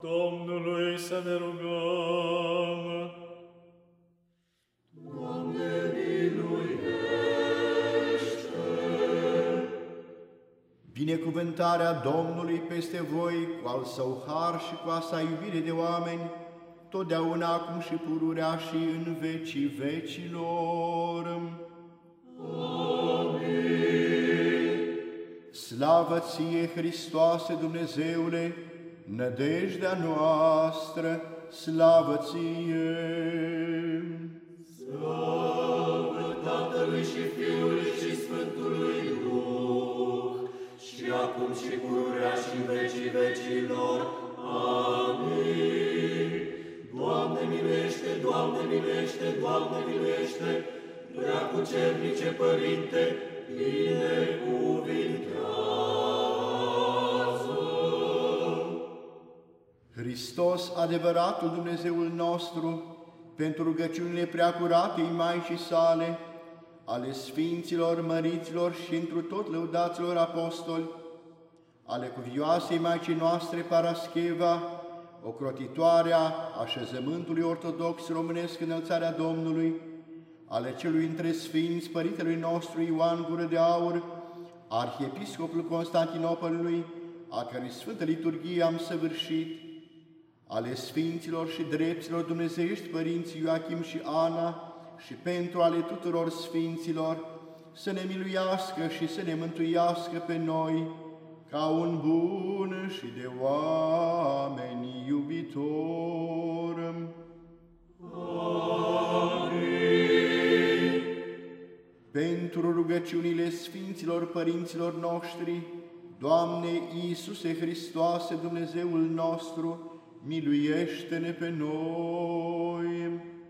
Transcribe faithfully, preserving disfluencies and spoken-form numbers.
Domnului să ne rugăm. Doamne, miluiește! Binecuvântarea Domnului peste voi, cu al său har și cu a sa iubire de oameni, totdeauna acum și pururea și în vecii vecilor. Amin. Slavă ție, Hristoase Dumnezeule, nădejdea noastră, slavă ție! Slavă Tatălui și Fiului și Sfântului Duh, și acum și pururea și în vecii vecilor. Amin. Doamne miluiește, Doamne miluiește, Doamne miluiește, Preacucernice Părinte, binecuvintează! Hristos, adevăratul Dumnezeul nostru, pentru rugăciunile preacuratei Maicii sale, ale Sfinților, Măriților și întru tot lăudaților apostoli, ale cuvioasei Maicii noastre Parascheva, ocrotitoarea așezământului ortodox românesc Înălțarea Domnului, ale celui între Sfinți, Părintelui nostru Ioan Gură de Aur, Arhiepiscopul Constantinopolului, a cărui Sfântă Liturghie am săvârșit, ale Sfinților și drepților dumnezeiești Părinții Ioachim și Ana, și pentru ale tuturor Sfinților, să ne miluiască și să ne mântuiască pe noi, ca un bun și de oameni iubitor. Amin. Pentru rugăciunile Sfinților Părinților noștri, Doamne Iisuse Hristoase, Dumnezeul nostru, miluiește-ne pe noi!